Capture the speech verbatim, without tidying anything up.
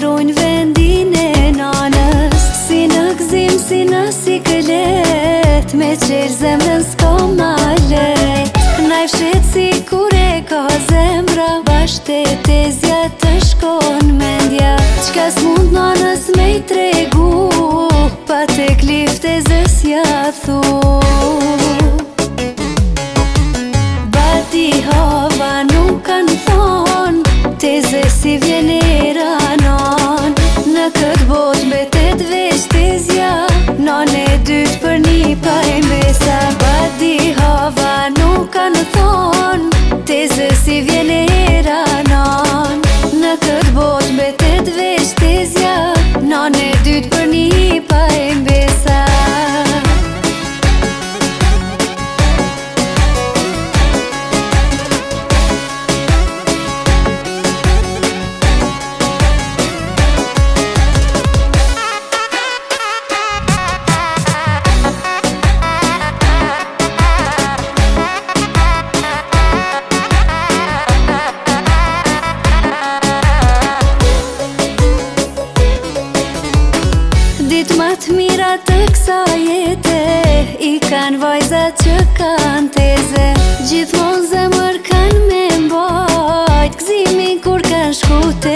ndrojnë vendin e nanës. Si në gzim, si në siklet, me qelë zemrën s'ka ma lejt. Na i fshet si kur e ka zemra, bashtetezja të shkon mendja. Qka s'mund nanës me i tregu, pa te kliftezës ja thu. Bati hava nuk kanë thon, teze si vjen e ranon. Në këtë bot betet veç tezja, nan e dytë për një pa e mbesa. Bati hava nuk kanë thon, teze si vjen e ranon. Në këtë bot betet veç tezja, nan e dytë për një pa e mbesa. Ditë ma të mira të kësa jete, i kanë vajzat që kanë teze. Gjithmon zemër kanë me mbajt, gzimin kur kanë shku te